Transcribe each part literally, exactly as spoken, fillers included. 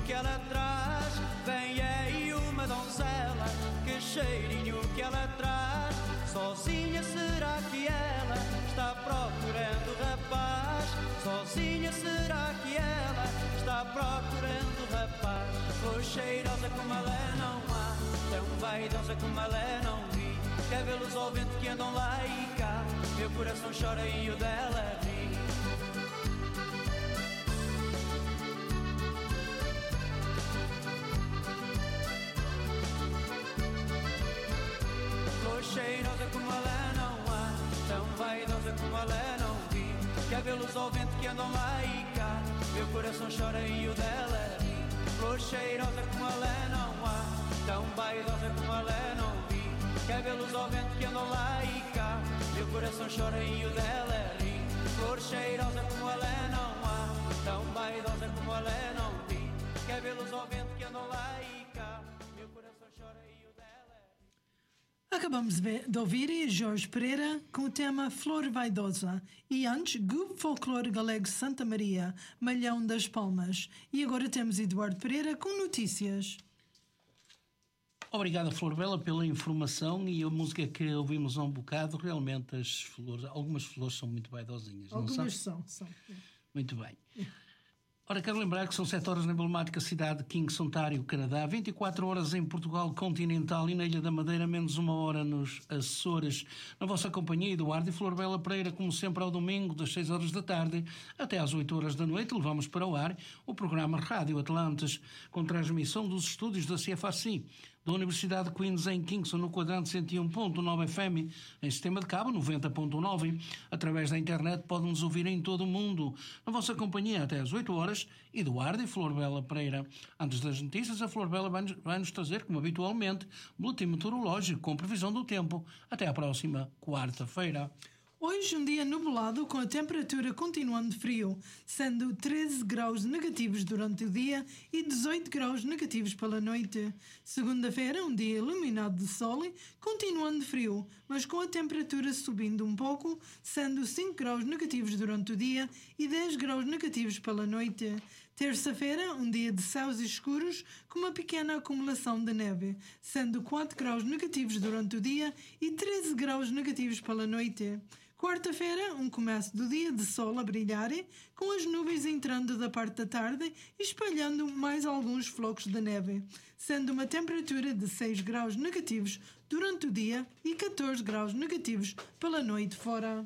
que ela traz. Vem aí uma donzela, que cheirinho que ela traz. Sozinha será que ela está procurando rapaz? Sozinha será que ela está procurando rapaz? Flor cheirosa como ela é não há, tão vaidosa como ela é não vi. Quer vê-los ao vento que andam lá e cá, meu coração chora e o dela ri. Flor cheirosa como ela é não há, tão vaidosa como ela é não vi. Quer vê-los ao vento que andam lá e cá, meu coração chora e o dela ri. Flor cheirosa como ela é não há, tão vaidosa como ela é não vi. Quer vê-los ao vento que andam lá e cá, meu coração chora e o dela ri. Flor cheirosa como ela é não há, tão vaidosa como ela é não vi. Quer vê-los ao vento que andam lá e cá, meu coração chora e o dela ri. Acabamos de ouvir Jorge Pereira com o tema Flor Vaidosa e antes Grupo Folclore Galego Santa Maria, Malhão das Palmas. E agora temos Eduardo Pereira com notícias. Obrigado, Flor Bela, pela informação e a música que ouvimos há um bocado. Realmente as flores, algumas flores são muito vaidosinhas. Algumas não são, são. Muito bem. Ora, quero lembrar que são sete horas na emblemática cidade de Kingston, Ontário, Canadá, vinte e quatro horas em Portugal continental e na Ilha da Madeira, menos uma hora nos Açores. Na vossa companhia, Eduardo e Flor Bela Pereira, como sempre ao domingo, das seis horas da tarde até às oito horas da noite, levamos para o ar o programa Rádio Atlantes, com transmissão dos estúdios da C F A C, da Universidade de Queens em Kingston, no quadrante cento e um ponto nove F M, em sistema de cabo noventa ponto nove. Através da internet podem-nos ouvir em todo o mundo. Na vossa companhia até às oito horas, Eduardo e Flor Bela Pereira. Antes das notícias, a Flor Bela vai-nos, vai-nos trazer, como habitualmente, boletim meteorológico com previsão do tempo. Até à próxima quarta-feira. Hoje um dia nublado com a temperatura continuando frio, sendo treze graus negativos durante o dia e dezoito graus negativos pela noite. Segunda-feira um dia iluminado de sol, continuando frio, mas com a temperatura subindo um pouco, sendo cinco graus negativos durante o dia e dez graus negativos pela noite. Terça-feira, um dia de céus escuros com uma pequena acumulação de neve, sendo quatro graus negativos durante o dia e treze graus negativos pela noite. Quarta-feira, um começo do dia de sol a brilhar, com as nuvens entrando da parte da tarde e espalhando mais alguns flocos de neve, sendo uma temperatura de seis graus negativos durante o dia e catorze graus negativos pela noite fora.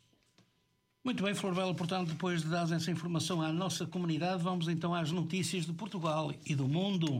Muito bem, Flor Bela, portanto, depois de dar essa informação à nossa comunidade, vamos então às notícias de Portugal e do mundo.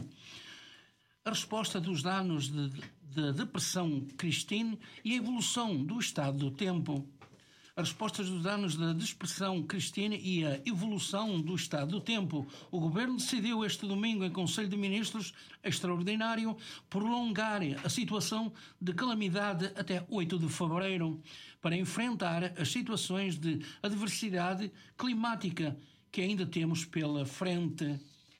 A resposta dos danos de, de depressão Christine e a evolução do estado do tempo. As respostas dos danos da depressão Christine e a evolução do estado do tempo. O Governo decidiu este domingo, em Conselho de Ministros extraordinário, prolongar a situação de calamidade até oito de fevereiro, para enfrentar as situações de adversidade climática que ainda temos pela frente.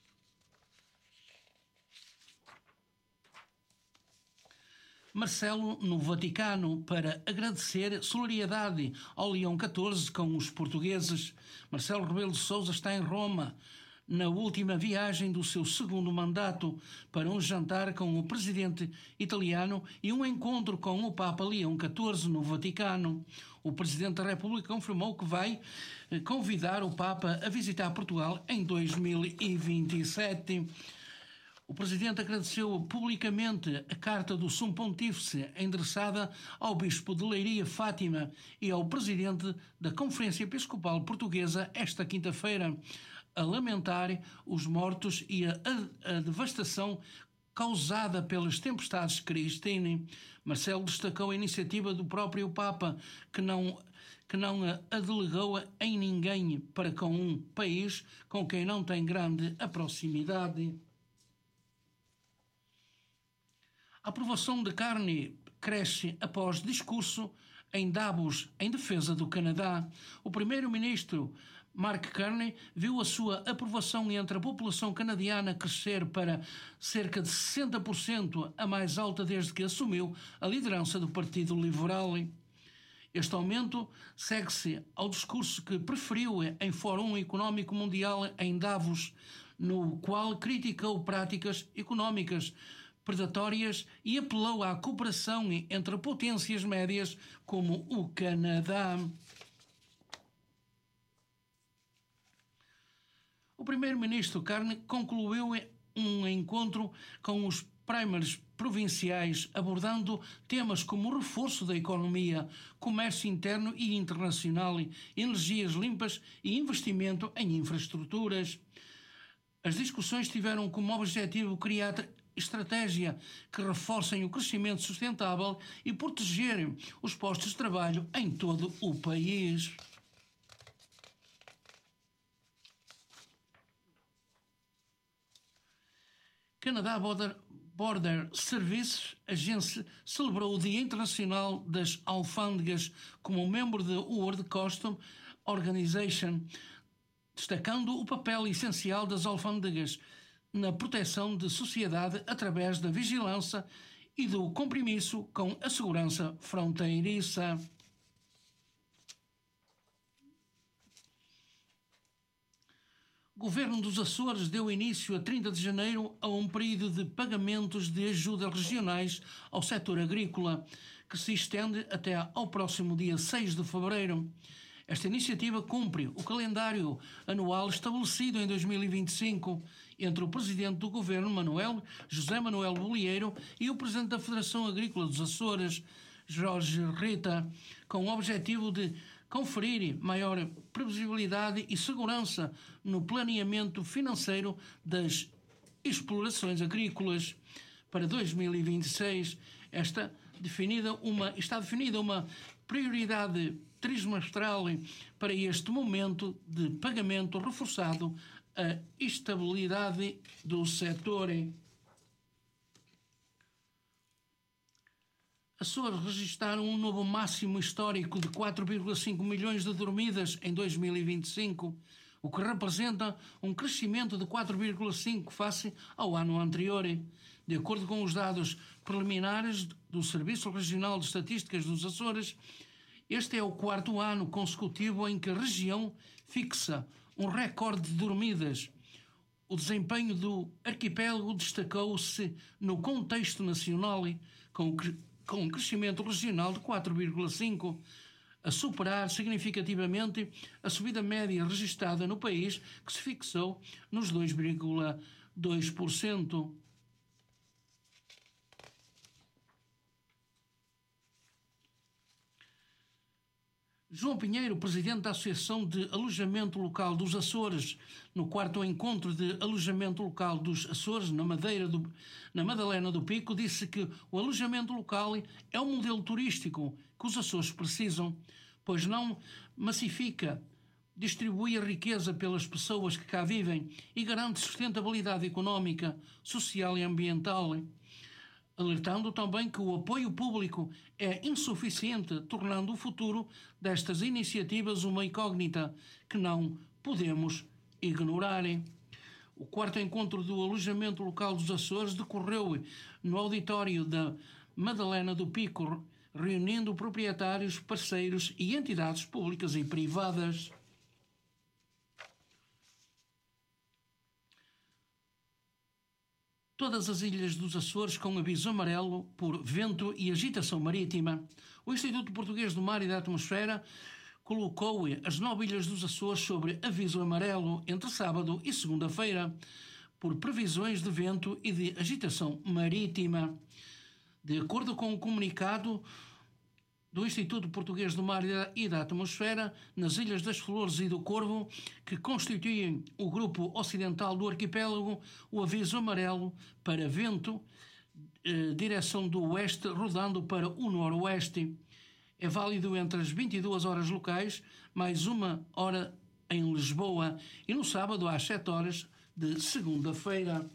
Marcelo no Vaticano para agradecer solidariedade ao Leão catorze com os portugueses. Marcelo Rebelo de Sousa está em Roma na última viagem do seu segundo mandato para um jantar com o presidente italiano e um encontro com o Papa Leão catorze no Vaticano. O Presidente da República confirmou que vai convidar o Papa a visitar Portugal em dois mil e vinte e sete. O Presidente agradeceu publicamente a carta do Sumo Pontífice endereçada ao Bispo de Leiria Fátima e ao Presidente da Conferência Episcopal Portuguesa esta quinta-feira, a lamentar os mortos e a, a, a devastação causada pelas tempestades Christine. Marcelo destacou a iniciativa do próprio Papa, que não, que não a delegou em ninguém para com um país com quem não tem grande a proximidade. A aprovação de carne cresce após discurso em Davos em defesa do Canadá. O primeiro-ministro Mark Carney viu a sua aprovação entre a população canadiana crescer para cerca de sessenta por cento, a mais alta desde que assumiu a liderança do Partido Liberal. Este aumento segue-se ao discurso que preferiu em Fórum Económico Mundial em Davos, no qual criticou práticas económicas predatórias e apelou à cooperação entre potências médias como o Canadá. O primeiro-ministro Carney concluiu um encontro com os primeiros provinciais, abordando temas como o reforço da economia, comércio interno e internacional, energias limpas e investimento em infraestruturas. As discussões tiveram como objetivo criar estratégia que reforcem o crescimento sustentável e protegerem os postos de trabalho em todo o país. Canadá Border, Border Services Agency celebrou o Dia Internacional das Alfândegas como membro da World Customs Organization, destacando o papel essencial das alfândegas na proteção da sociedade através da vigilância e do compromisso com a segurança fronteiriça. O Governo dos Açores deu início a trinta de janeiro a um período de pagamentos de ajuda regionais ao setor agrícola, que se estende até ao próximo dia seis de fevereiro. Esta iniciativa cumpre o calendário anual estabelecido em dois mil e vinte e cinco entre o Presidente do Governo, Manuel, José Manuel Bolieiro, e o Presidente da Federação Agrícola dos Açores, Jorge Rita, com o objetivo de conferir maior previsibilidade e segurança no planeamento financeiro das explorações agrícolas. Para dois mil e vinte e seis, esta definida uma, está definida uma prioridade trimestral para este momento de pagamento, reforçado a estabilidade do setor. Açores registraram um novo máximo histórico de quatro vírgula cinco milhões de dormidas em dois mil e vinte e cinco, o que representa um crescimento de quatro vírgula cinco face ao ano anterior. De acordo com os dados preliminares do Serviço Regional de Estatísticas dos Açores, este é o quarto ano consecutivo em que a região fixa um recorde de dormidas. O desempenho do arquipélago destacou-se no contexto nacional, com o com um crescimento regional de quatro vírgula cinco, a superar significativamente a subida média registada no país, que se fixou nos dois vírgula dois por cento. João Pinheiro, presidente da Associação de Alojamento Local dos Açores, no quarto encontro de alojamento local dos Açores, na, Madeira do, na Madalena do Pico, disse que o alojamento local é um modelo turístico que os Açores precisam, pois não massifica, distribui a riqueza pelas pessoas que cá vivem e garante sustentabilidade económica, social e ambiental, alertando também que o apoio público é insuficiente, tornando o futuro destas iniciativas uma incógnita que não podemos ignorar. O quarto encontro do alojamento local dos Açores decorreu no auditório da Madalena do Pico, reunindo proprietários, parceiros e entidades públicas e privadas. Todas as ilhas dos Açores com aviso amarelo por vento e agitação marítima. O Instituto Português do Mar e da Atmosfera colocou as nove ilhas dos Açores sobre aviso amarelo entre sábado e segunda-feira por previsões de vento e de agitação marítima. De acordo com o comunicado do Instituto Português do Mar e da Atmosfera, nas Ilhas das Flores e do Corvo, que constituem o grupo ocidental do arquipélago, o aviso amarelo para vento, eh, direção do oeste, rodando para o noroeste. É válido entre as vinte e duas horas locais, mais uma hora em Lisboa, e no sábado às sete horas de segunda-feira.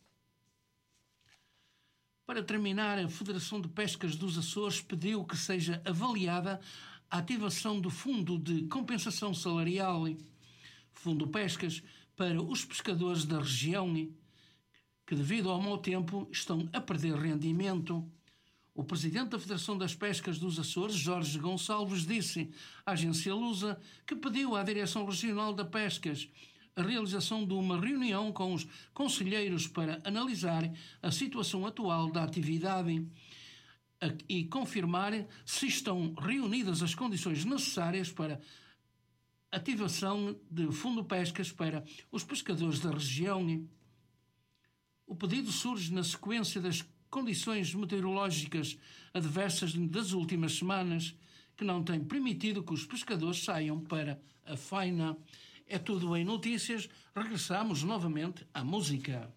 Para terminar, a Federação de Pescas dos Açores pediu que seja avaliada a ativação do Fundo de Compensação Salarial, Fundo Pescas, para os pescadores da região, que devido ao mau tempo estão a perder rendimento. O presidente da Federação das Pescas dos Açores, Jorge Gonçalves, disse à agência Lusa que pediu à Direção Regional de Pescas a realização de uma reunião com os conselheiros para analisar a situação atual da atividade e confirmar se estão reunidas as condições necessárias para ativação de fundo pescas para os pescadores da região. O pedido surge na sequência das condições meteorológicas adversas das últimas semanas, que não têm permitido que os pescadores saiam para a faina. É tudo em notícias. Regressamos novamente à música.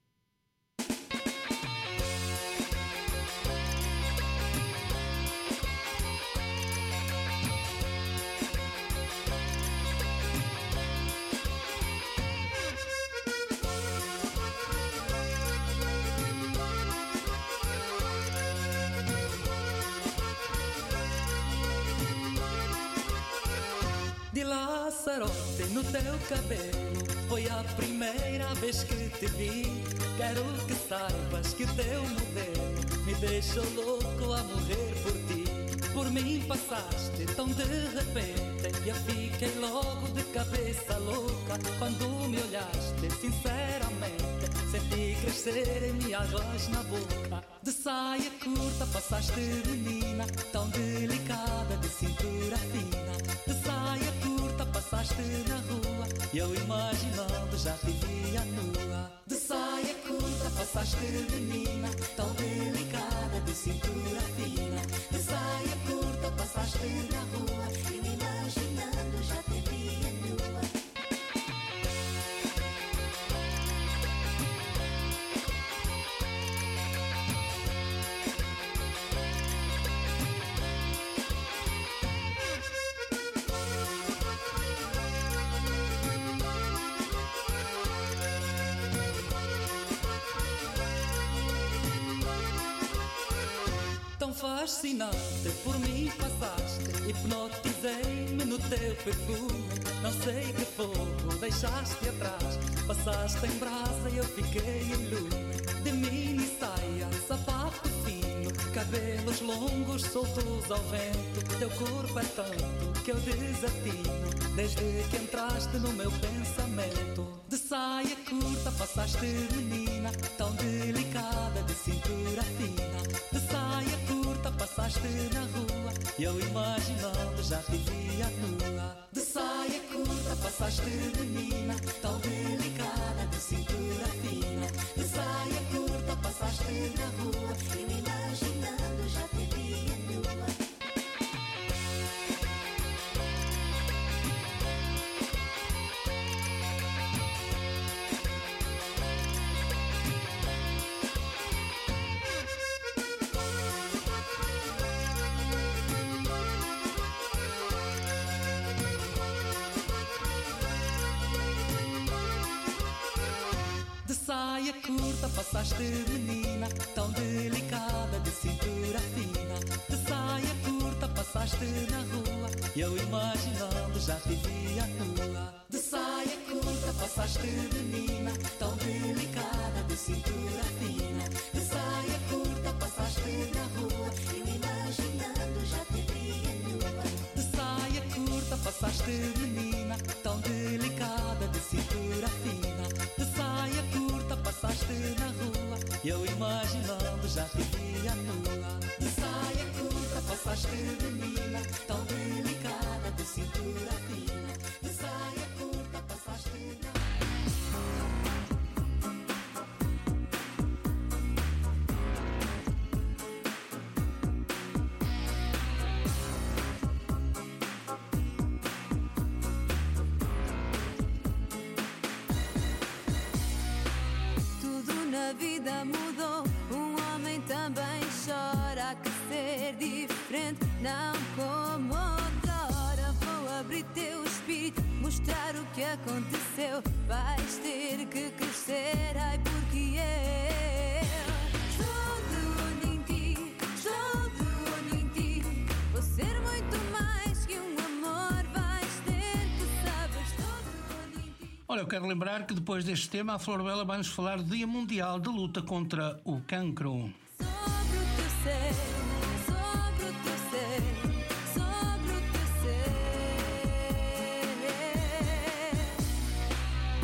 De Lanzarote no teu cabelo, foi a primeira vez que te vi. Quero que saibas que o teu modelo me deixou louco a morrer por ti. Por mim passaste tão de repente e eu fiquei logo de cabeça louca. Quando me olhaste sinceramente, senti crescer em minha voz na boca. De saia curta passaste menina, tão delicada, de cintura fina. De saia curta passaste na rua e eu imaginando já te via nua. De saia curta passaste menina, tão delicada, de cintura fina. De saia curta passaste na rua e eu imaginando já te via nua. Fascinante, por mim passaste, hipnotizei-me no teu perfume. Não sei que fogo deixaste atrás, passaste em brasa e eu fiquei em lume. De mini saia, sapato fino, cabelos longos soltos ao vento. Teu corpo é tanto que eu desatino, desde que entraste no meu pensamento. De saia curta passaste menina, tão delicada, de cintura fina. De saia curta passaste na rua e eu imaginando já te via nua. De saia curta passaste menina, tão delicada, de cintura fina. De saia curta passaste na rua e eu imaginando já te via nua. Saia curta passaste menina, tão delicada, de cintura fina. De saia curta passaste na rua e eu imaginando já te via nua. De saia curta passaste menina, tão delicada, de cintura fina. De saia curta passaste na rua e eu imaginando já te via nua. De saia curta passaste menina, tão delicada, de cintura fina. De saia curta passaste na rua e eu imaginando já te via nua. De saia curta passaste menina, tão delicada, de cintura fina. De saia curta passaste na rua. A vida mudou, um homem também chora. Há que ser diferente, não como outrora. Vou abrir teu espírito, mostrar o que aconteceu. Vais ter que crescer, ai porque eu estou de olho em ti, estou de olho em ti. Vou ser muito mais que um amor, vais ter que saber. Estou de olho em ti. Olha, eu quero lembrar que depois deste tema a Flor Bela vai-nos falar do Dia Mundial de Luta contra o Cancro. Sobre o teu ser, sobre o teu ser, sobre o teu ser.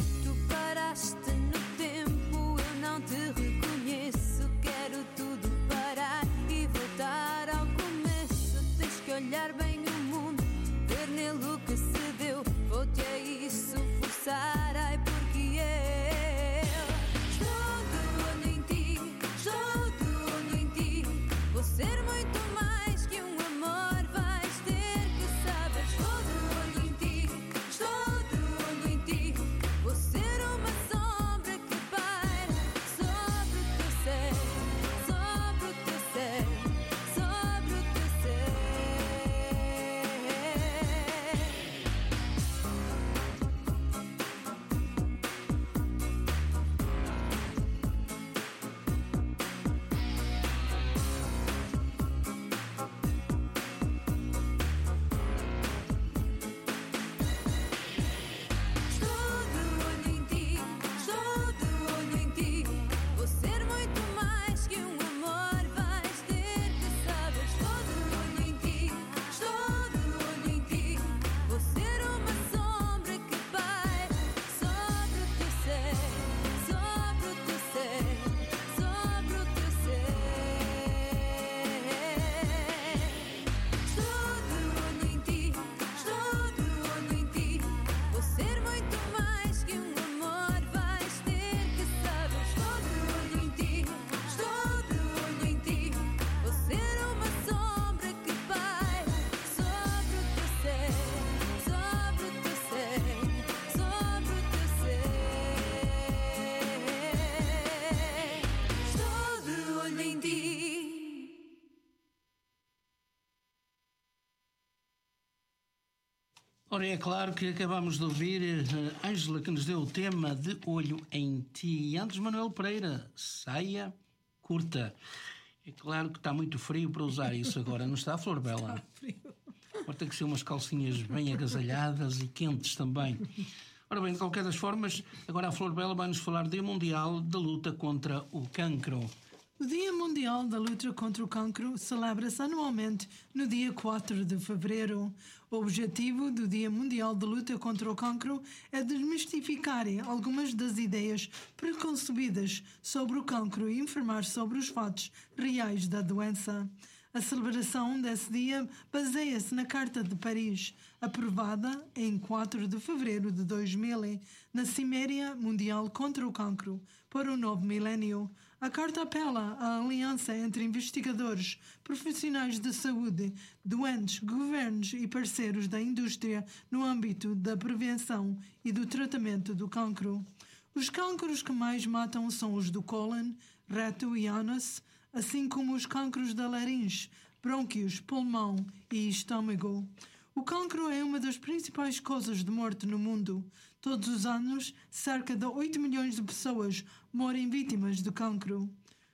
Ora, é claro que acabamos de ouvir a Ângela, que nos deu o tema De Olho em Ti. E antes, Manuel Pereira, Saia Curta. É claro que está muito frio para usar isso agora, não está, Flor Bela? Está frio. Agora tem que ser umas calcinhas bem agasalhadas e quentes também. Ora bem, de qualquer das formas, agora a Flor Bela vai-nos falar do Dia Mundial da Luta contra o Cancro. O Dia Mundial da Luta contra o Cancro celebra-se anualmente no dia quatro de fevereiro. O objetivo do Dia Mundial da Luta contra o Cancro é desmistificar algumas das ideias preconcebidas sobre o cancro e informar sobre os fatos reais da doença. A celebração desse dia baseia-se na Carta de Paris, aprovada em quatro de fevereiro de dois mil, na Cimeira Mundial contra o Cancro, para o novo milénio. A Carta apela à aliança entre investigadores, profissionais de saúde, doentes, governos e parceiros da indústria no âmbito da prevenção e do tratamento do cancro. Os cancros que mais matam são os do cólon, reto e ânus, assim como os cancros da laringe, brônquios, pulmão e estômago. O cancro é uma das principais causas de morte no mundo. Todos os anos, cerca de oito milhões de pessoas morrem vítimas de cancro.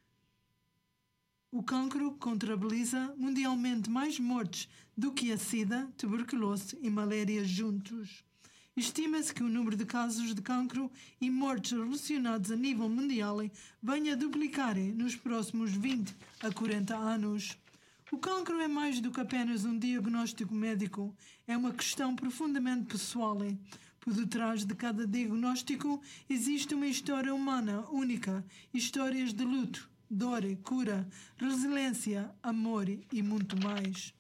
O cancro contabiliza mundialmente mais mortes do que a sida, tuberculose e malária juntos. Estima-se que o número de casos de cancro e mortes relacionados a nível mundial venha a duplicar nos próximos vinte a quarenta anos. O cancro é mais do que apenas um diagnóstico médico, é uma questão profundamente pessoal. Por detrás de cada diagnóstico existe uma história humana única, histórias de luto, dor, cura, resiliência, amor e muito mais.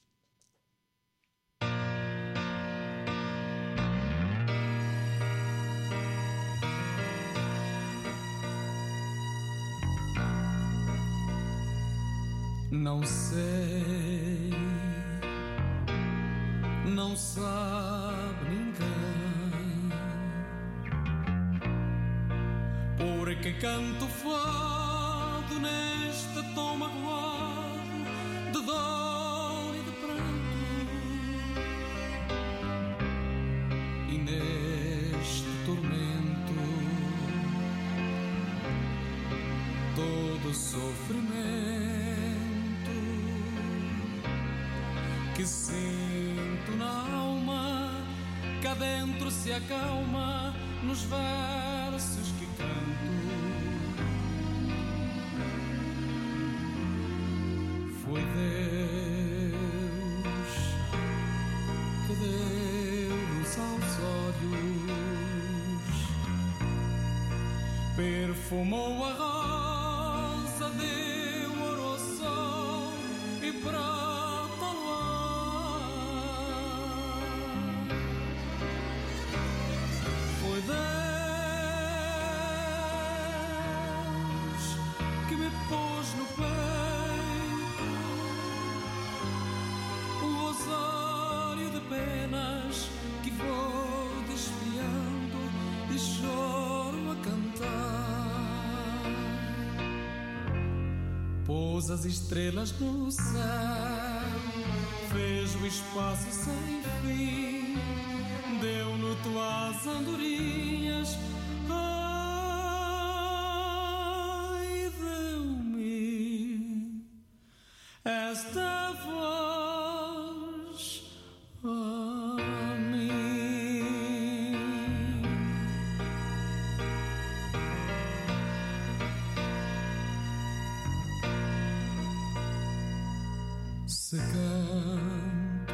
Não sei, não sabe ninguém, porque canto fado neste tom magoado de dor e de pranto, e neste tormento todo sofrimento que sinto na alma, cá dentro se acalma nos versos que canto. Foi Deus que deu luz aos olhos, perfumou a rosa, deu ouro ao sol e prata. Foi Deus que me pôs no peito um rosário de penas que vou desfiando e choro a cantar. Pôs as estrelas no céu, fez o espaço sem fim, deu-no tuas andorinhas, ai, deu-me esta voz a mim. Se canto,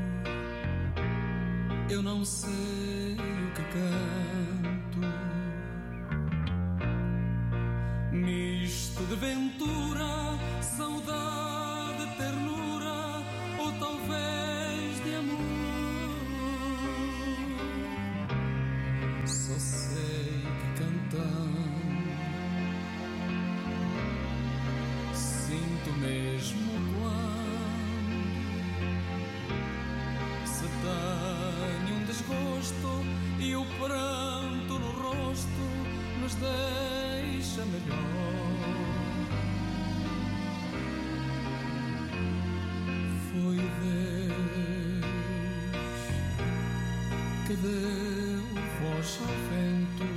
eu não sei o que canto, misto de ventura, saudade, ternura ou talvez de amor. Só sei que cantando sinto mesmo quando se tenho um desgosto e o pranto no rosto nos deixa melhor. Foi Deus deu voz ao vento,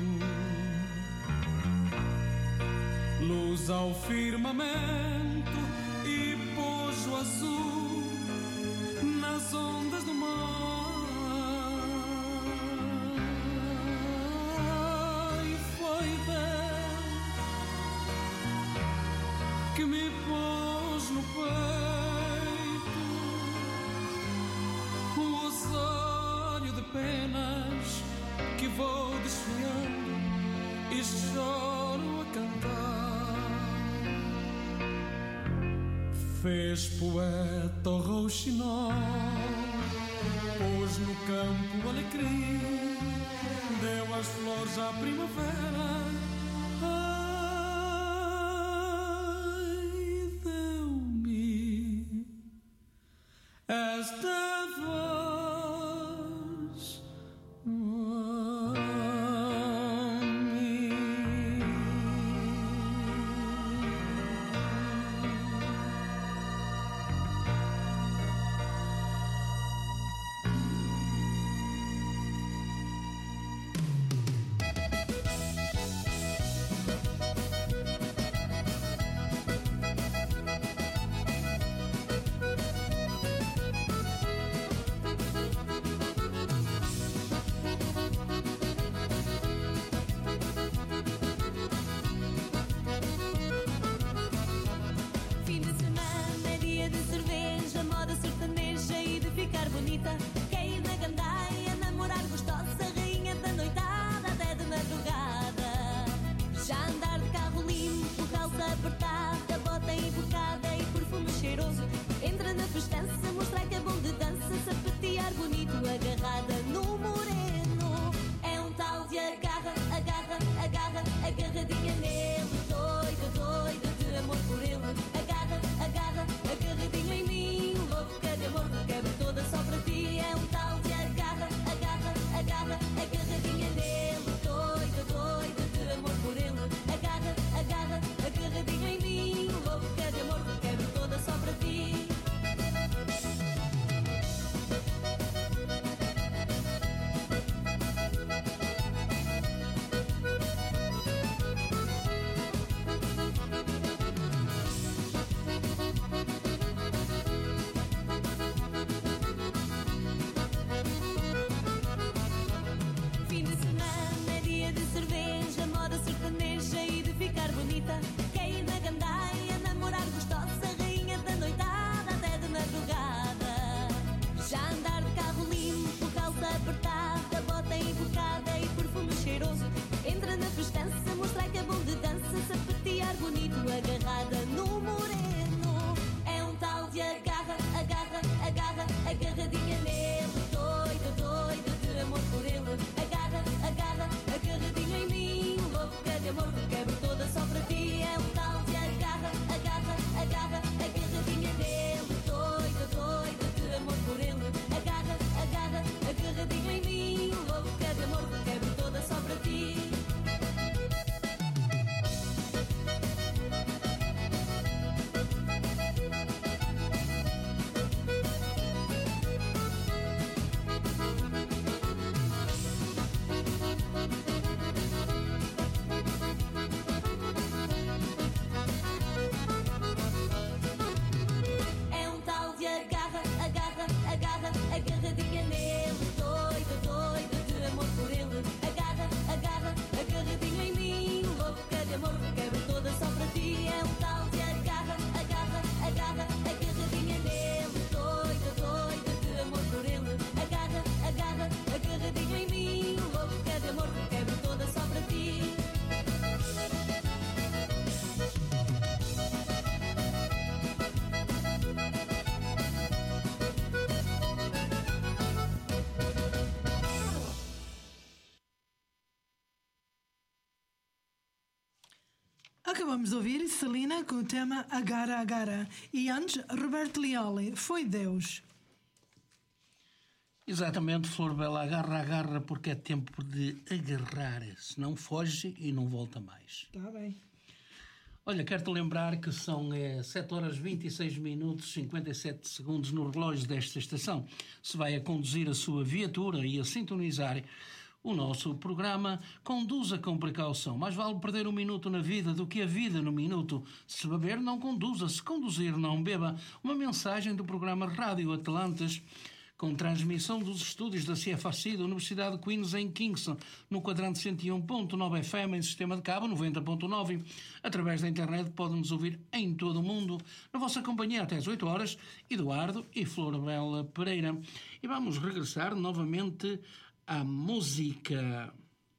luz ao firmamento e pôs o azul nas ondas do mar. E foi Deus que me pôs no peito um rosário de penas que vou desfiando e choro a cantar. Fez poeta o rouxinol, pôs no campo alecrim, deu as flores à primavera. Ai, deu-me esta voz a mim. Fim de semana é dia de cerveja, moda sertaneja e de ficar bonita. Quer ir na gandaia, namorar gostosa, rainha da noitada até de madrugada. Já andar de carro limpo, calça apertada, bota embocada e perfume cheiroso. Entra na festança, mostrar que é bom de dança, sapatear bonito, agarrada no moreno. É um tal de agarra, agarra, agarra, agarradinha nele, doida, doida de amor por ele. Agarra, agarra, agarradinho em mim, louca de amor, quebra toda só para ti. É um tal de agarra, agarra, agarra, agarradinha nele, doida, doida de amor por ele. Agarra, agarra, agarradinho em mim, louca de amor, quebra toda só para ti. Fim de semana é dia de cerveja, moda sertaneja e de ficar bonita. Quer ir na gandaia, namorar gostosa, rainha da noitada até de madrugada. Já andar de carro limpo, calça apertada, bota embocada e perfume cheiroso. Entra na festança, mostrar que é bom de dança, sapatear bonito, agarrada no moreno. É um tal de agarra, agarra, agarra, agarradinha nele, doida, doida de amor por ele. Agarra, agarra, agarradinho em mim, louca de amor, quebra toda só para ti. É um tal de agarra, agarra, agarra, agarradinha nele, doida, doida de amor por ele. Agarra, agarra, agarradinho em mim, louca de amor, quebra toda só para ti. É um tal de agarra, agarra, agarra, agarradinha nele, doida, doida de amor por ele. Agarra, agarra, agarradinho em mim, louca de amor, quebra toda só para ti. É um tal de agarra, agarra, agarra, agarradinha nele, doida, doida de amor por ele. Agarra, agarra, agarradinho em mim, louca de amor, quebra toda só para ti. Acabamos de ouvir Celina com o tema Agarra Agarra e antes Roberto Leali, Foi Deus. Exatamente, Flor Bela, agarra, agarra, porque é tempo de agarrar, senão foge e não volta mais. Está bem. Olha, quero-te lembrar que são é, sete horas vinte e seis minutos e cinquenta e sete segundos no relógio desta estação. Se vai a conduzir a sua viatura e a sintonizar o nosso programa, conduza com precaução. Mais vale perder um minuto na vida do que a vida no minuto. Se beber, não conduza. Se conduzir, não beba. Uma mensagem do programa Rádio Atlantes, com transmissão dos estúdios da C F A C da Universidade de Queens em Kingston, no quadrante cento e um ponto nove F M, em sistema de cabo noventa ponto nove. Através da internet podem-nos ouvir em todo o mundo. Na vossa companhia até às oito horas, Eduardo e Florbela Pereira. E vamos regressar novamente à música.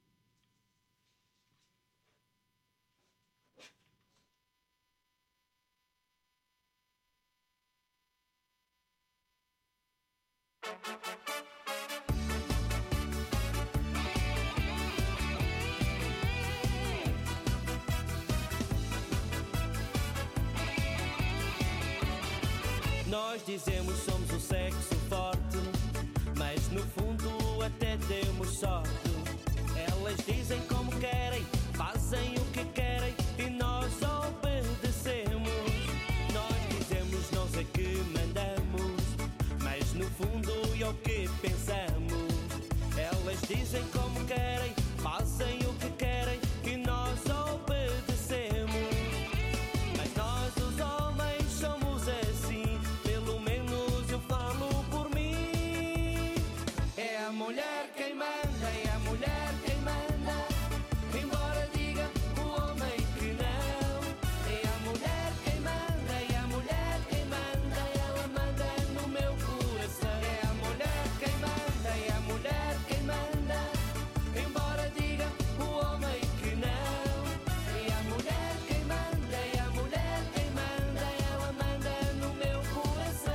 Nós dizemos somos o sexo forte, mas no fundo até temos sorte. Elas dizem como querem, fazem o que querem e nós obedecemos. Nós dizemos nós é que mandamos, mas no fundo é o que pensamos. Elas dizem como querem, fazem o que querem e nós obedecemos. Mas nós os homens somos assim, pelo menos eu falo por mim. É a mulher quem manda, é a mulher quem manda, embora diga o homem que não. É a mulher quem manda, é a mulher quem manda, ela manda no meu coração. É a mulher quem manda, é a mulher quem manda, embora diga o homem que não. É a mulher quem manda, é a mulher quem manda, ela manda no meu coração.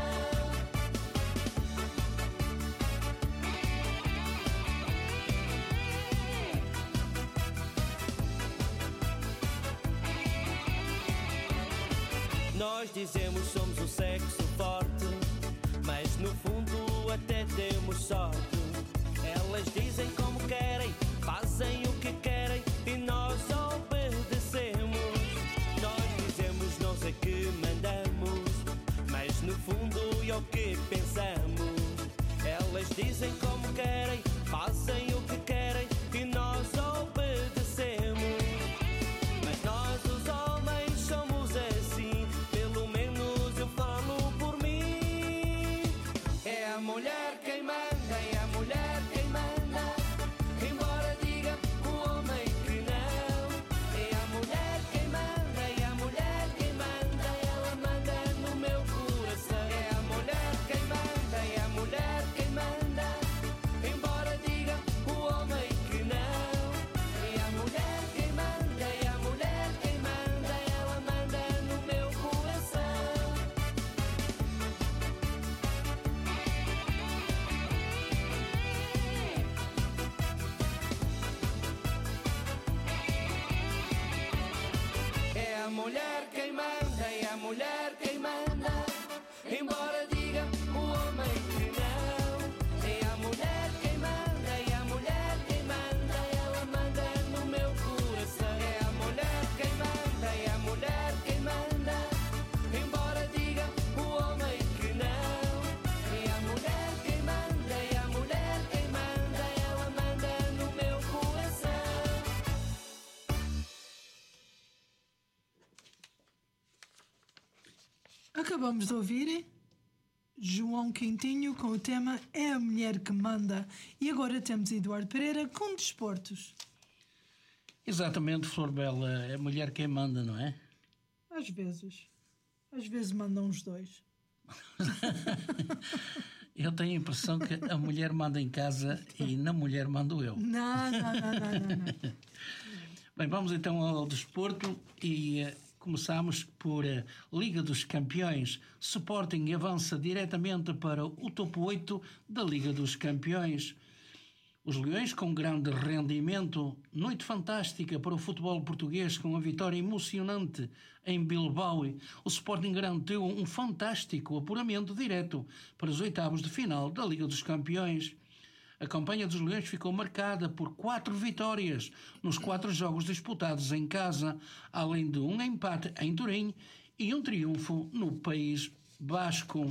Nós dizemos somos o sexo forte, mas no fundo até temos sorte. Elas dizem como querem, fazem o que querem e nós obedecemos. Nós dizemos nós é que mandamos, mas no fundo é o que pensamos. Elas dizem como querem, fazem o que querem e nós obedecemos. Mas nós os homens somos assim, pelo menos eu falo por mim. É a mulher quem manda, é a mulher quem manda, embora diga o homem que não. É a mulher quem manda, é a mulher quem manda, ela manda no meu coração. É a mulher quem manda, é a mulher quem manda, embora diga o homem que não. É a mulher quem manda, é a mulher quem manda, ela manda no meu coração. É a mulher quem manda, é a mulher quem manda, embora diga o homem que não. É a mulher quem manda, é a mulher quem manda, ela manda no meu coração. É a mulher quem manda, é a mulher quem manda, embora diga o homem que não. É a mulher quem manda, é a mulher quem manda, ela manda no meu coração. Acabamos de ouvir João Quintinho com o tema É a Mulher que Manda. E agora temos Eduardo Pereira com desportos. Exatamente, Florbela, é a mulher quem manda, não é? Às vezes. Às vezes mandam os dois. Eu tenho a impressão que a mulher manda em casa e na mulher mando eu. Não, não, não, não, não, não. Bem, vamos então ao desporto e eh, começamos por eh, Liga dos Campeões. Sporting avança diretamente para o topo oito da Liga dos Campeões. Os Leões com grande rendimento, noite fantástica para o futebol português com a vitória emocionante em Bilbao. O Sporting garantiu um fantástico apuramento direto para os oitavos de final da Liga dos Campeões. A campanha dos Leões ficou marcada por quatro vitórias nos quatro jogos disputados em casa, além de um empate em Turim e um triunfo no País Basco.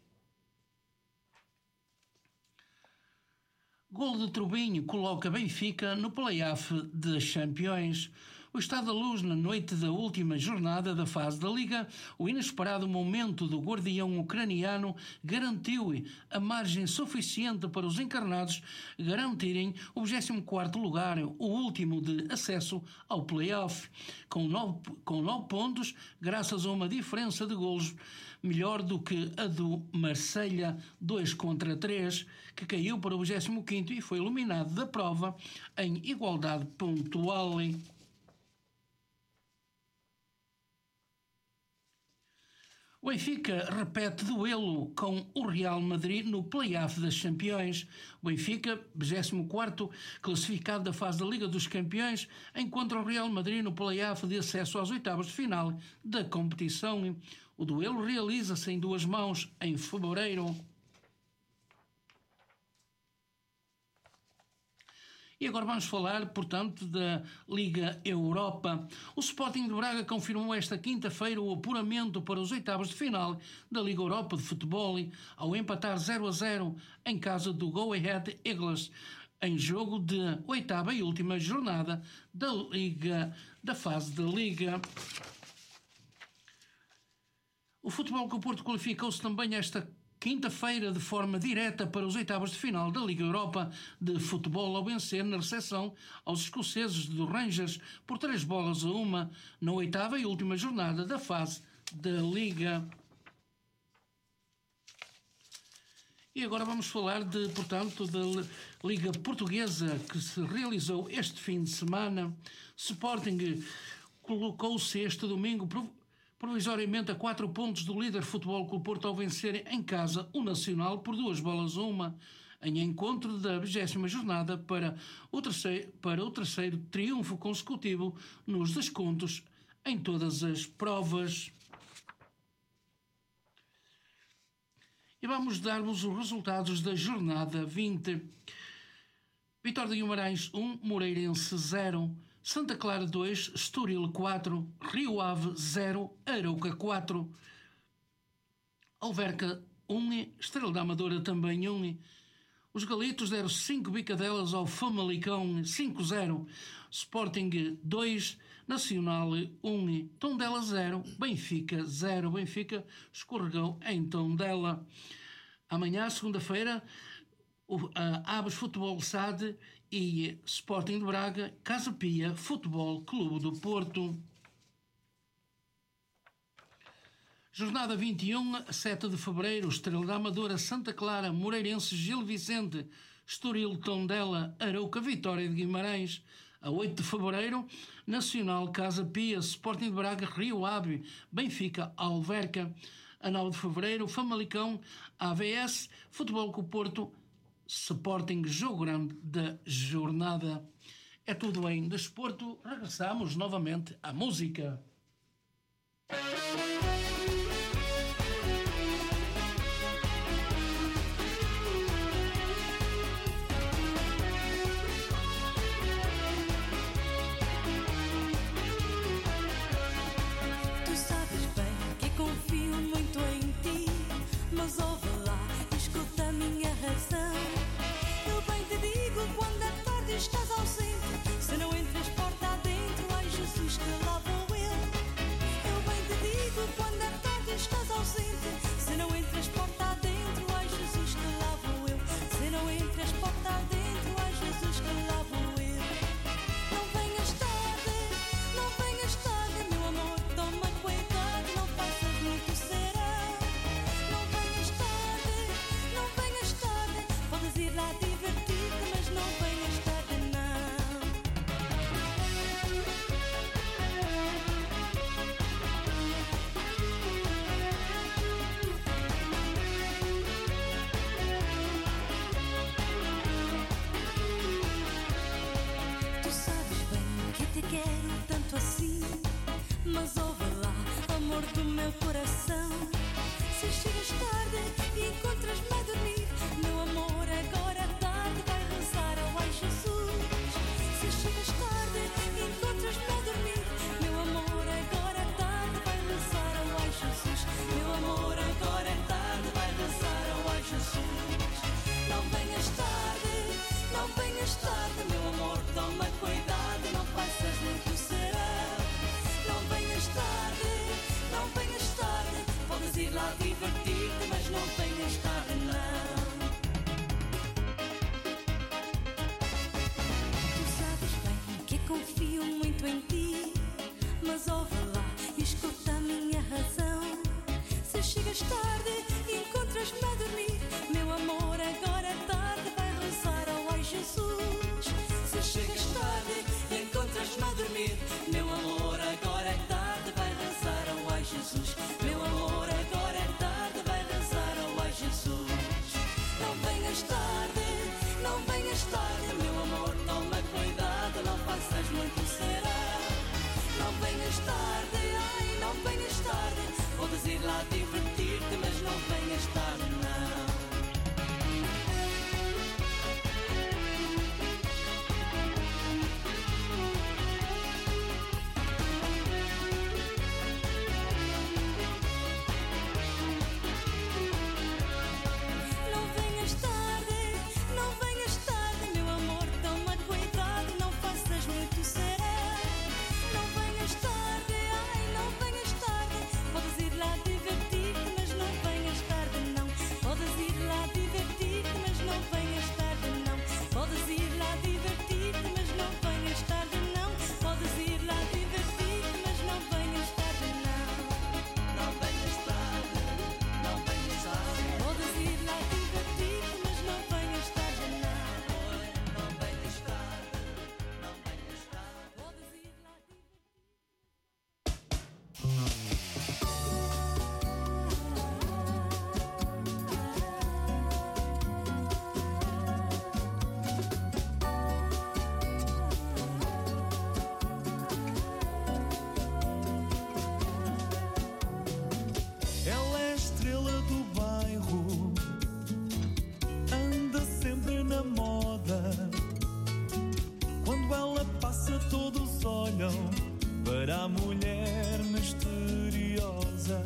Gol de Trubinho coloca Benfica no play-off de Champions. O Estado da Luz, na noite da última jornada da fase da Liga, o inesperado momento do guardião ucraniano garantiu a margem suficiente para os encarnados garantirem o vigésimo quarto lugar, o último de acesso ao play-off, com nove, com nove pontos, graças a uma diferença de golos melhor do que a do Marselha, dois contra três, que caiu para o vigésimo quinto e foi eliminado da prova em igualdade pontual. O Benfica repete duelo com o Real Madrid no play-off das Champions. O Benfica, vigésimo quarto classificado da fase da Liga dos Campeões, encontra o Real Madrid no play-off de acesso às oitavas de final da competição. O duelo realiza-se em duas mãos em fevereiro. E agora vamos falar, portanto, da Liga Europa. O Sporting de Braga confirmou esta quinta-feira o apuramento para os oitavos de final da Liga Europa de Futebol, ao empatar zero a zero em casa do Go Ahead Eagles, em jogo de oitava e última jornada da Liga, da fase da Liga. O Futebol Clube do Porto qualificou-se também esta quinta-feira de forma direta para os oitavos de final da Liga Europa de Futebol, ao vencer na recepção aos escoceses do Rangers por três bolas a uma na oitava e última jornada da fase da Liga. E agora vamos falar, de, portanto, da Liga Portuguesa, que se realizou este fim de semana. Sporting colocou-se este domingo provisoriamente a quatro pontos do líder Futebol Clube Porto ao vencer em casa o Nacional por duas bolas a uma, em encontro da vigésima jornada para o terceiro, para o terceiro triunfo consecutivo nos descontos em todas as provas. E vamos dar-vos os resultados da jornada vinte. Vitória de Guimarães um, Moreirense zero, Santa Clara dois, Estoril quatro, Rio Ave zero, Arouca quatro, Alverca um, Estrela da Amadora também um. Os Galitos deram cinco bicadelas ao Famalicão cinco a zero, Sporting dois, Nacional um, Tondela zero, Benfica zero. Benfica escorregou em Tondela. Amanhã, segunda-feira, a Aves Futebol S A D e Sporting de Braga, Casa Pia Futebol Clube do Porto. Jornada vinte e um, sete de fevereiro, Estrela da Amadora, Santa Clara, Moreirense, Gil Vicente, Estoril, Tondela, Arouca, Vitória de Guimarães. A oito de fevereiro, Nacional, Casa Pia, Sporting de Braga, Rio Ave, Benfica, Alverca. A nove de fevereiro, Famalicão, A V S, Futebol Clube Porto, Sporting, jogo grande da jornada. É tudo em desporto. Regressamos novamente à música. Tu sabes bem que confio muito em ti, mas ouve lá, escuta a minha razão. Eu bem te digo, quando é tarde estás ausente, se não entras porta adentro, ai Jesus que lá vou eu. Eu bem te digo venhas tarde, não. Tu sabes bem que confio muito em ti, mas ouve lá e escuta a minha razão. Se chegas tarde e encontras-me a dormir, meu amor, agora é tarde, vai rezar ao ai Jesus. Se chegas tarde e encontras-me a dormir, meu amor, agora é tarde, vai rezar ao ai Jesus. Meu amor, agora é tarde, vai rezar ao ai Jesus. Não venhas tarde, não venhas tarde, meu amor, toma cuidado, não faças muito será. Não venhas tarde, ai, não venhas tarde, podes ir lá divertir-te, mas não venhas tarde, não. Não venhas tarde, não venhas tarde, meu amor, toma cuidado, não faças muito será. Não venhas tarde, ai, não venhas tarde, podes ir lá divertir-te, mas não venhas tarde, não. Podes ir lá divertir-te, mas não venhas tarde, não. Podes ir lá divertir-te, mas não venhas tarde, não. Podes ir lá divertir-te, mas não venhas tarde, não. Não venhas tarde, não venhas tarde. Podes ir lá divertir-te, mas não venhas tarde, não. Não venhas tarde, não venhas tarde. Podes ir lá divertir-te. Ela é a estrela do bairro, anda sempre na moda. Quando ela passa todos olham para a mulher misteriosa.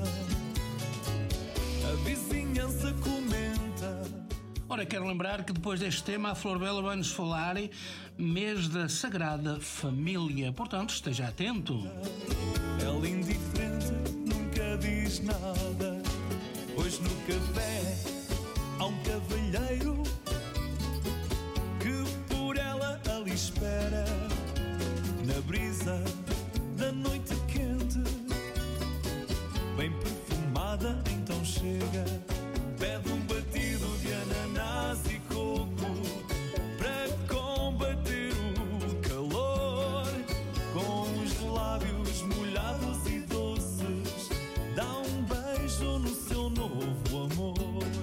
A vizinhança comenta. Ora, quero lembrar que depois deste tema a Flor Bela vai-nos falar mês da Sagrada Família. Portanto, esteja atento. Ela indiferente, nunca diz nada. Hoje no café há um cavalheiro que por ela ali espera. Na brisa da noite quente, bem perfumada, então chega. Pede um batido de ananás e coco para combater o calor. Com os lábios molhados e doces, dá um beijo no seu novo amor.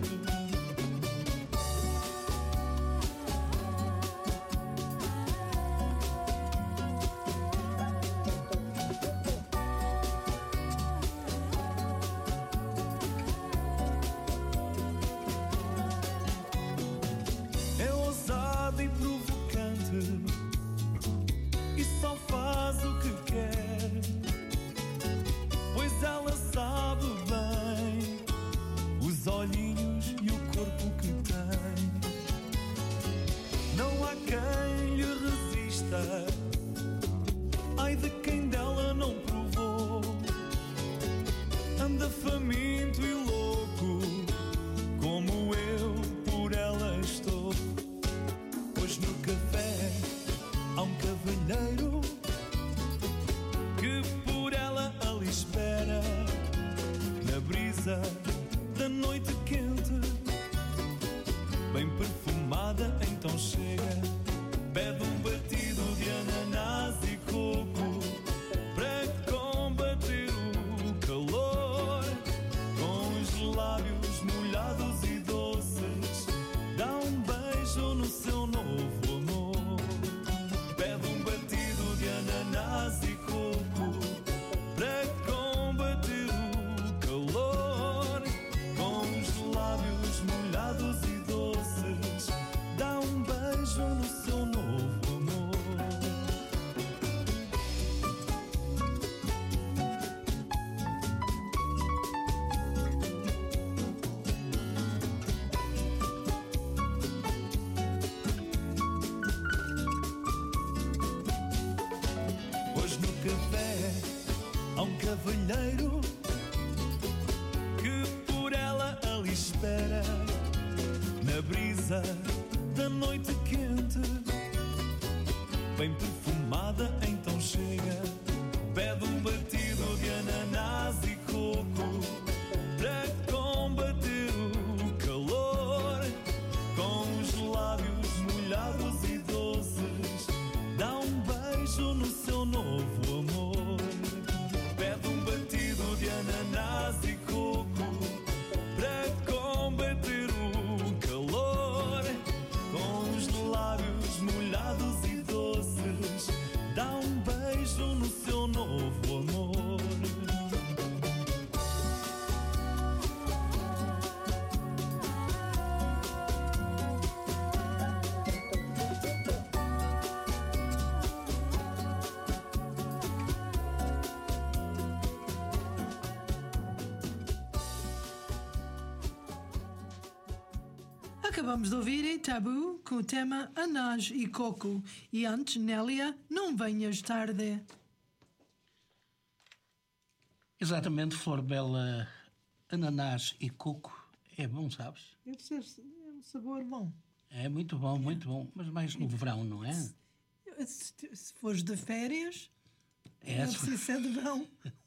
É ousado e provocante e só faz o que quer, pois ela sabe bem os olhinhos e o corpo que tem. Não há quem lhe resista, ai de quem dela não provou. Anda faminto e louco, como eu por ela estou. Hoje no café há um cavalheiro que por ela ali espera. Na brisa da noite quente, bem perfumada, então chega. Pede um batido de ananás e coco para combater o calor. Com os lábios molhados e doces, dá um beijo no seu novo amor. Pede um batido de ananás e coco para combater o calor. Com os lábios molhados e doces, dá um beijo no seu novo amor. Hoje no café há um cavalheiro que por ela ali espera. brisa da noite quente, bem perfumada, então chega. Pede um batido de ananás e coco para combater o calor. Com os lábios molhados e doces, dá um beijo no seu novo amor. Pede um batido de ananás e coco para combater o calor. Com os lábios molhados e doces, dá um beijo no seu novo amor. Acabamos de ouvir Tabu com o tema Anás e Coco. E antes, Nélia, Não Venhas Tarde. Exatamente, Flor Bela, ananás e coco. É bom, sabes? Deve ser é um sabor bom. É muito bom, muito bom. Mas mais no verão, não é? Se, se fores de férias, É, não precisa ser de verão.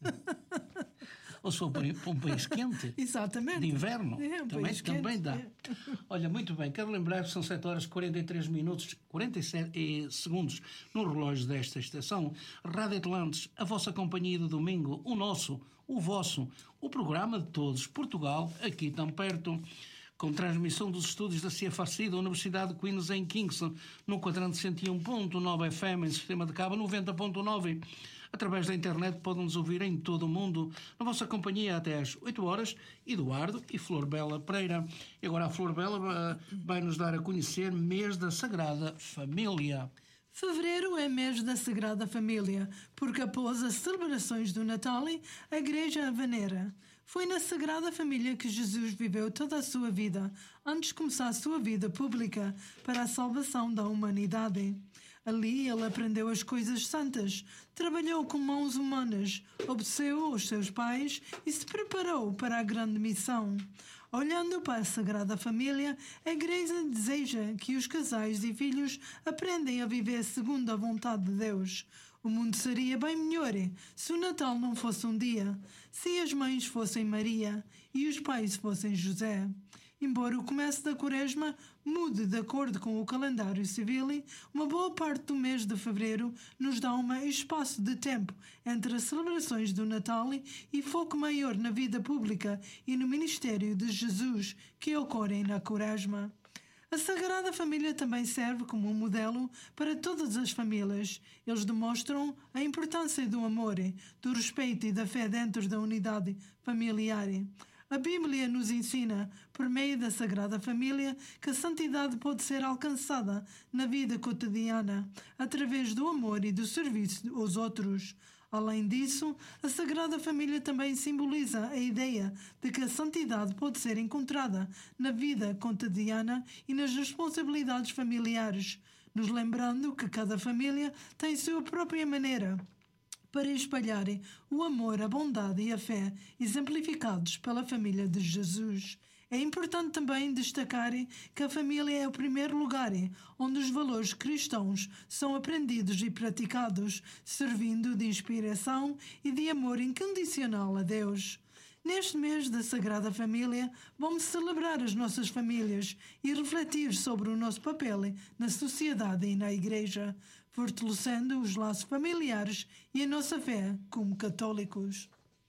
Ou se for para um país quente. Exatamente. De inverno. É, um também, país também quente, dá. é. Olha, muito bem. Quero lembrar que são sete horas e quarenta e três minutos, quarenta e sete segundos no relógio desta estação. Rádio Atlantes, a vossa companhia de domingo, o nosso, o vosso, o programa de todos. Portugal, aqui tão perto. Com transmissão dos estúdios da C F A C da Universidade de Queens em Kingston, no quadrante cento e um ponto nove F M, em sistema de cabo noventa ponto nove. Através da internet podem-nos ouvir em todo o mundo, na vossa companhia até às oito horas, Eduardo e Flor Bela Pereira. E agora a Flor Bela vai-nos dar a conhecer mês da Sagrada Família. Fevereiro é mês da Sagrada Família, porque após as celebrações do Natal, a Igreja a venera. Foi na Sagrada Família que Jesus viveu toda a sua vida, antes de começar a sua vida pública para a salvação da humanidade. Ali ele aprendeu as coisas santas, trabalhou com mãos humanas, obedeceu aos seus pais e se preparou para a grande missão. Olhando para a Sagrada Família, a Igreja deseja que os casais e filhos aprendam a viver segundo a vontade de Deus. O mundo seria bem melhor se o Natal não fosse um dia, se as mães fossem Maria e os pais fossem José. Embora o começo da Quaresma mude de acordo com o calendário civil, uma boa parte do mês de fevereiro nos dá um espaço de tempo entre as celebrações do Natal e foco maior na vida pública e no ministério de Jesus que ocorrem na Quaresma. A Sagrada Família também serve como um modelo para todas as famílias. Eles demonstram a importância do amor, do respeito e da fé dentro da unidade familiar. A Bíblia nos ensina, por meio da Sagrada Família, que a santidade pode ser alcançada na vida cotidiana, através do amor e do serviço aos outros. Além disso, a Sagrada Família também simboliza a ideia de que a santidade pode ser encontrada na vida cotidiana e nas responsabilidades familiares, nos lembrando que cada família tem sua própria maneira para espalharem o amor, a bondade e a fé exemplificados pela família de Jesus. É importante também destacar que a família é o primeiro lugar onde os valores cristãos são aprendidos e praticados, servindo de inspiração e de amor incondicional a Deus. Neste mês da Sagrada Família, vamos celebrar as nossas famílias e refletir sobre o nosso papel na sociedade e na Igreja, fortalecendo os laços familiares e a nossa fé como católicos.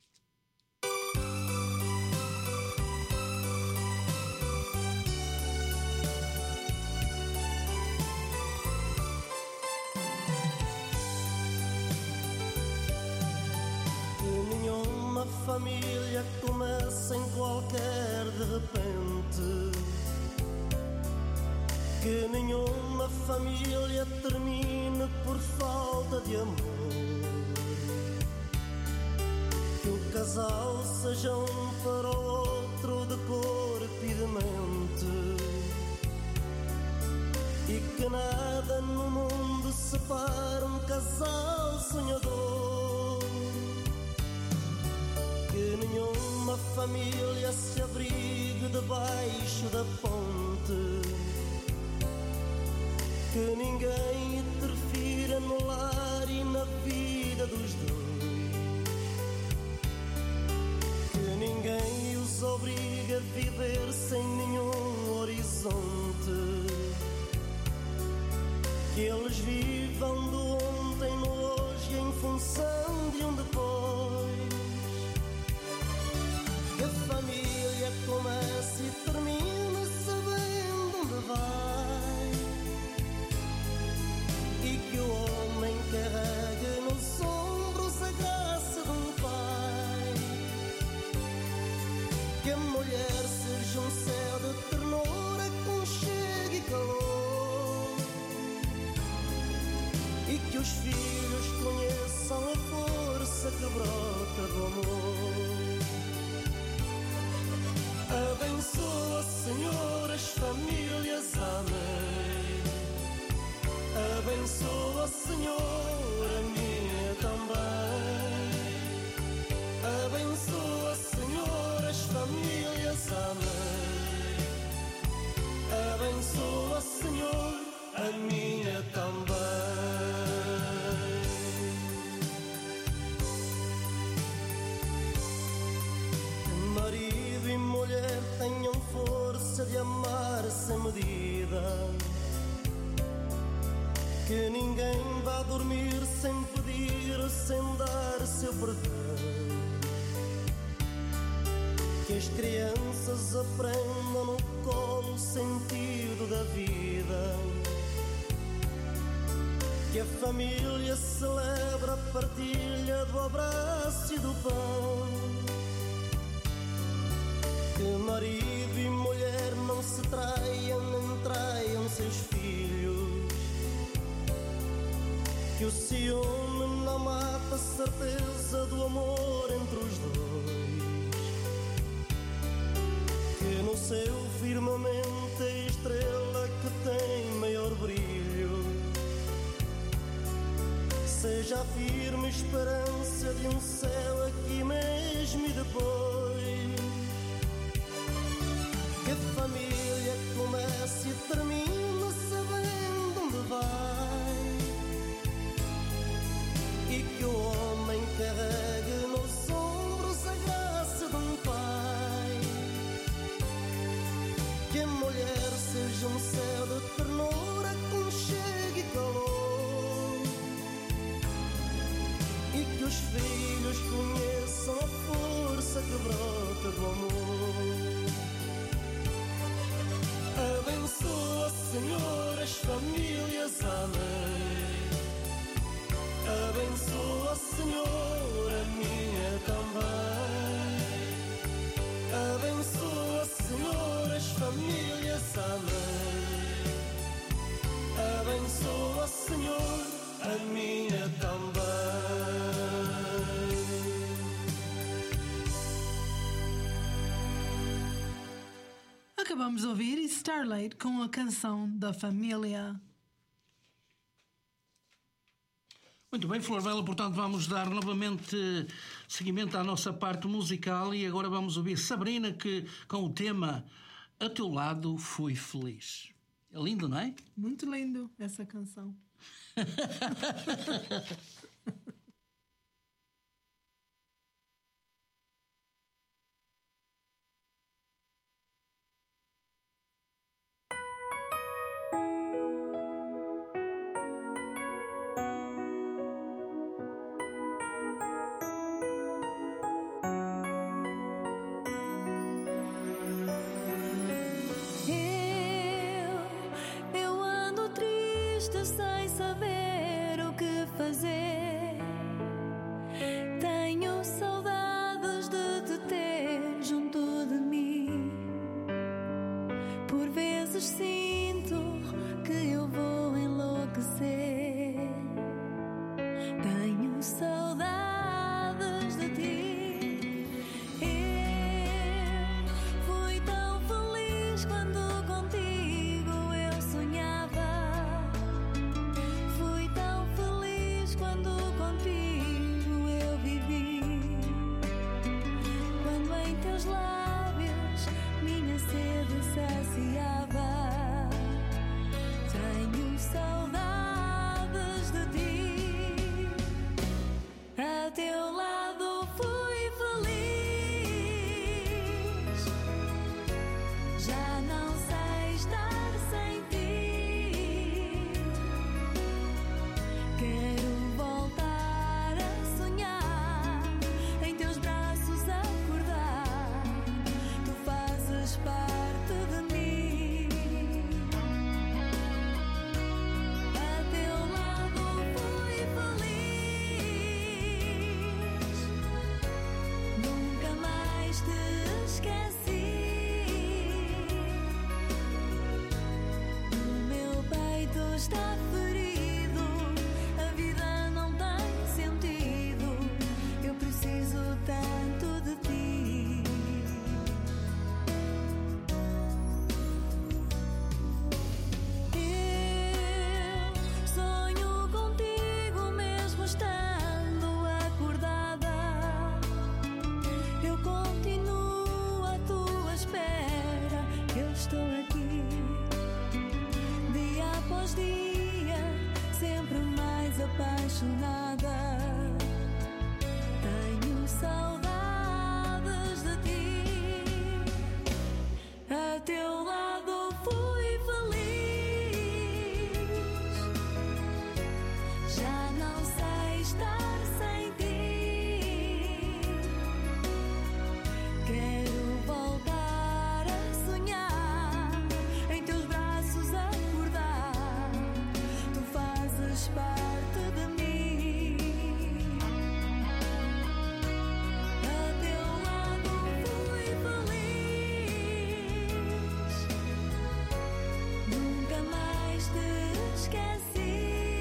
Que nenhuma família começa em qualquer de repente, que nenhuma família termine por falta de amor, que o casal seja um para o outro de corpo e de mente, e que nada no mundo separe um casal sonhador, que nenhuma família se abrigue debaixo da ponte, que ninguém interfira no lar e na vida dos dois, que ninguém os obriga a viver sem nenhum horizonte, que eles vivam do ontem no hoje em função de um depois, que a família começa e termina sabendo onde vai, e que o homem carregue nos ombros a graça de um pai, que a mulher seja um céu de ternura, aconchego e calor, e que os filhos conheçam a força que brota do amor. Abençoa, Senhor, as famílias, amém. Abençoa, Senhor, a minha também. Abençoa, Senhor, as famílias, amém. Abençoa, Senhor, a minha também. Marido e mulher tenham força de amar sem medida, que ninguém vá dormir sem pedir, sem dar seu perdão, que as crianças aprendam no colo o sentido da vida, que a família celebra a partilha do abraço e do pão, que marido e mulher não se traiam nem traiam seus filhos, que o ciúme não mata a certeza do amor entre os dois, que no seu firmamento a estrela que tem maior brilho seja a firme esperança de um céu aqui mesmo e depois, que a família comece e termine sabendo onde vai, e que o homem carregue nos ombros a graça de um pai, que a mulher seja um céu de ternura, aconchego e calor, e que os filhos conheçam a força que brota do amor. Abençoa, Senhor, as famílias, amém. Abençoa, Senhor, a minha também. Abençoa, Senhor, as famílias, amém. Abençoa, Senhor, a minha também. Acabamos de ouvir Starlight com a canção da família. Muito bem, Flor Bela, portanto vamos dar novamente seguimento à nossa parte musical e agora vamos ouvir Sabrina que, com o tema A Teu Lado Fui Feliz. É lindo, não é? Muito lindo essa canção. Sem saber o que fazer, tenho saudades de te ter junto de mim. Por vezes sinto que eu vou enlouquecer. Tenho saudades de ti. Eu fui tão feliz quando contigo eu sonhava. Saciava. Tenho saudades Já não sei estar sem ti. Quero voltar a sonhar, em teus braços acordar. Tu fazes parte de mim. A teu lado fui feliz. Nunca mais te esqueci. O meu peito está ferido, a vida não tem sentido. Eu preciso tanto de ti. Eu sonho contigo mesmo estando acordada. Eu continuo à tua espera. Eu estou aqui, dia após dia, sempre mais apaixonada. Tenho saudades de ti. A teu lado fui feliz. Já não sei estar sem ti. Quero voltar a sonhar, em teus braços acordar. Tu fazes parte de mim. A teu lado fui feliz. Nunca mais te esqueci.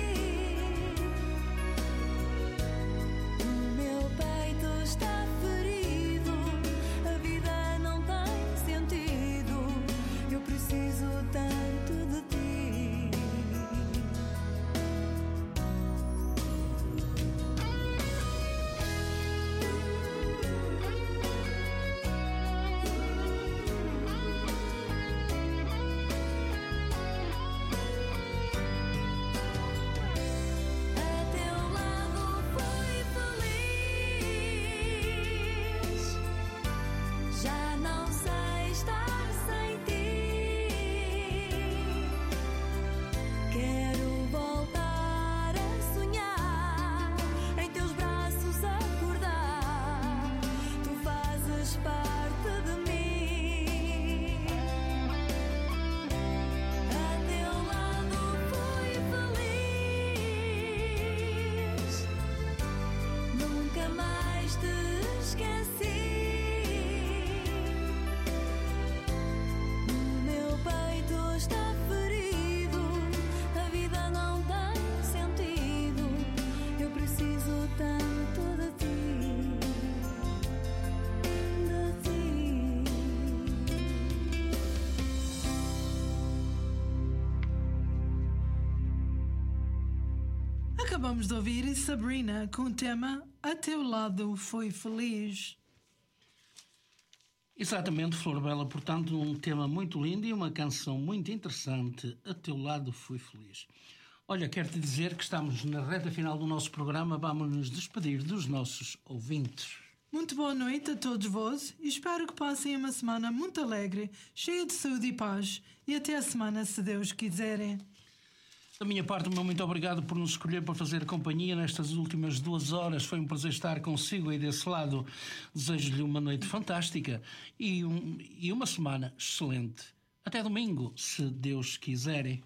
O meu peito está ferido, a vida não tem sentido. Eu preciso tanto de ti. A teu lado fui feliz. Já não sei estar sem ti. Quero voltar a sonhar, em teus braços acordar. Tu fazes parte de mim. A teu lado fui feliz. Nunca mais te esqueci. O meu peito está ferido, a vida não tem sentido. Eu preciso tanto de ti, de ti. Acabamos de ouvir Sabrina com o tema A Teu Lado Fui Feliz. Exatamente, Flor Bela, portanto, um tema muito lindo e uma canção muito interessante. A teu lado fui feliz. Olha, quero-te dizer que estamos na reta final do nosso programa. Vamos nos despedir dos nossos ouvintes. Muito boa noite a todos vós e espero que passem uma semana muito alegre, cheia de saúde e paz. E até a semana, se Deus quiser. Da minha parte, meu muito obrigado por nos escolher para fazer companhia nestas últimas duas horas. Foi um prazer estar consigo aí desse lado. Desejo-lhe uma noite fantástica e, um, e uma semana excelente. Até domingo, se Deus quiser.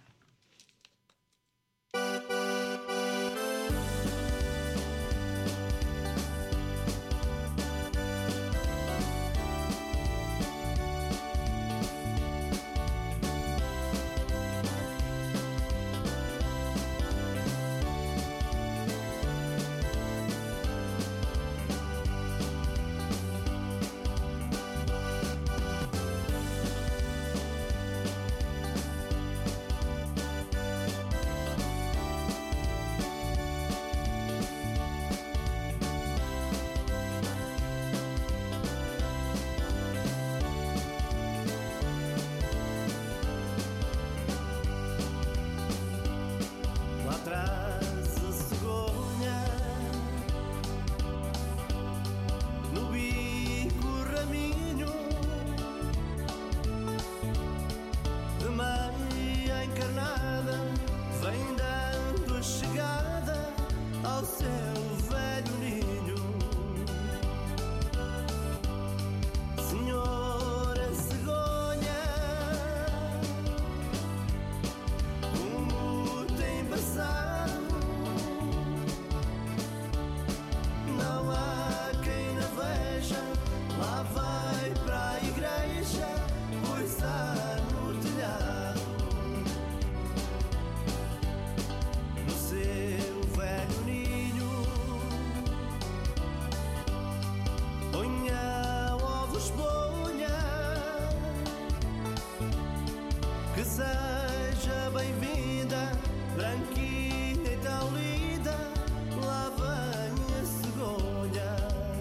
seja bem-vinda, branquinha e tão linda, lá vem a cegonha.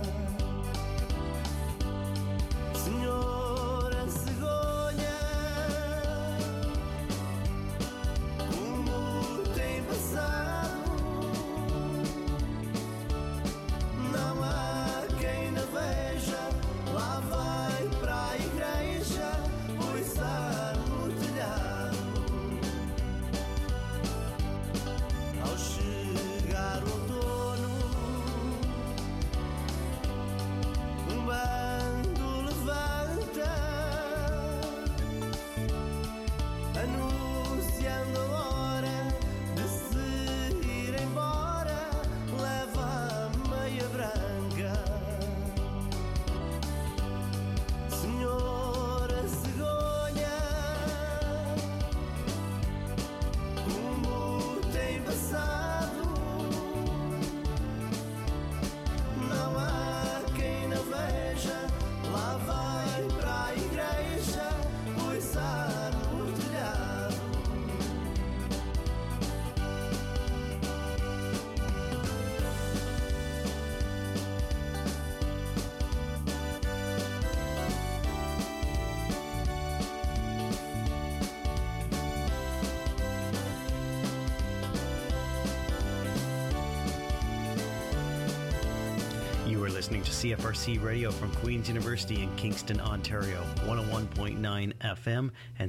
Senhora cegonha, como tem passado, não há quem na veja, lá vai para a igreja, poisar no telhado. Ao chegar o outono, um bando levanta, anunciando a hora de se ir embora, leva a meia branca. Senhora cegonha, como tem passado, não há quem não veja, lá vai para a igreja, poisar no telhado. You are listening to C F R C Radio from Queen's University in Kingston, Ontario, one oh one point nine F M and